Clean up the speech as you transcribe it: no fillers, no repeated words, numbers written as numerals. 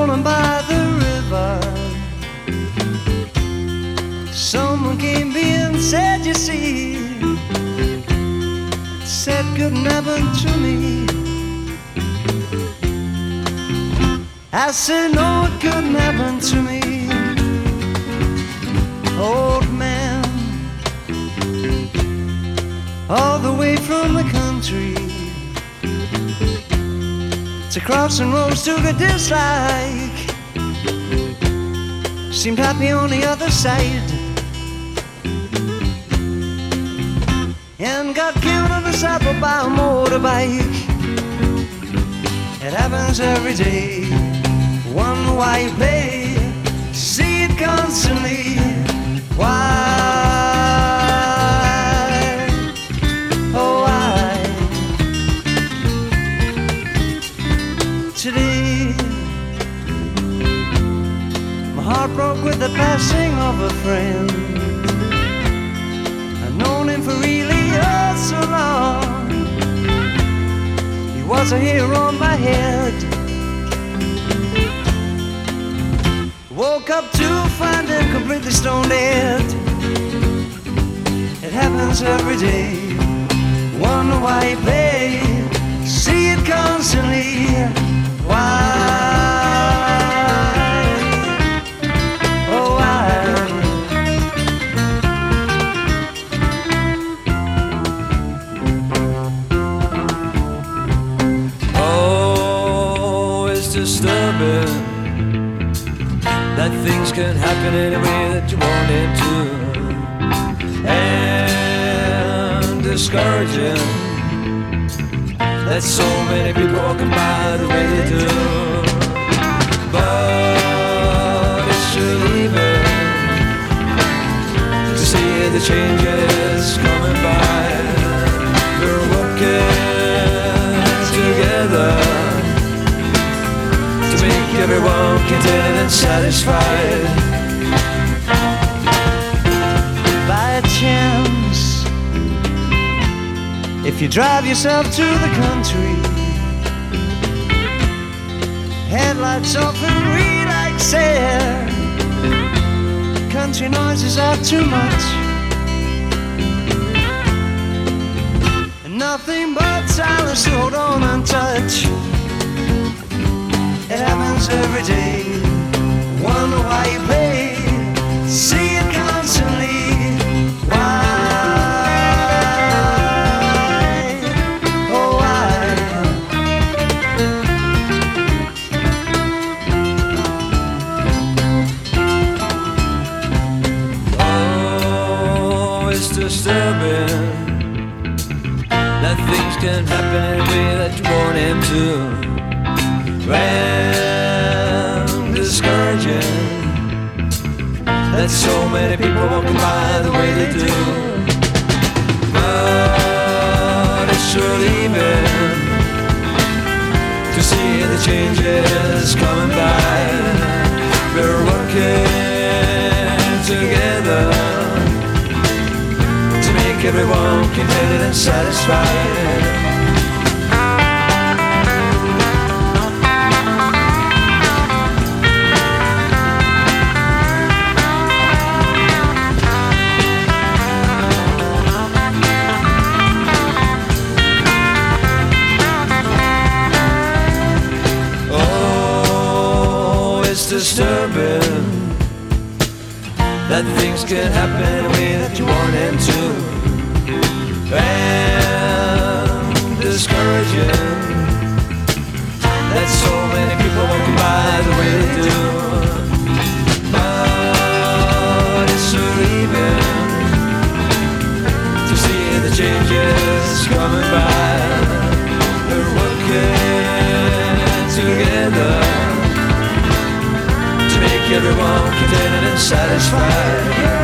strolling by the river, someone came by and said, you see, said couldn't happen to me. I said no, it couldn't happen to me. Old man, all the way from the country, to crossing roads took a dislike, seemed happy on the other side, and got killed on the saddle by a motorbike. It happens every day. Wonder why you play, see it constantly. Why? Oh, why? Today, my heart broke with the passing of a friend. I've known him for really so long. He was a hero on my head. Woke up to find him completely stone dead. It happens every day. Wonder why you play, see it constantly. Why? Oh, why? Oh, it's disturbing that things can happen any way that you want it to, and discouraging that so many people walking by the way they do. But it's relieving to see the changes coming by. We're working together to make everyone contented and satisfied. By chance, if you drive yourself to the country, headlights off and relax air, country noises are too much, and nothing but silence to hold on and touch. It happens every day. Wonder why you play, see it constantly. Why? Oh, why? Oh, it's disturbing that things can happen any way that you want them to. And discouraging that so many people walking by the way they do. But it's relieving to see the changes coming by. We're working together to make everyone contented and satisfied. Disturbing that things can happen any way that you want them to, and discouraging that so many people walking by the way they do. But it's relieving to see the changes coming by. We're working together, everyone contented and satisfied.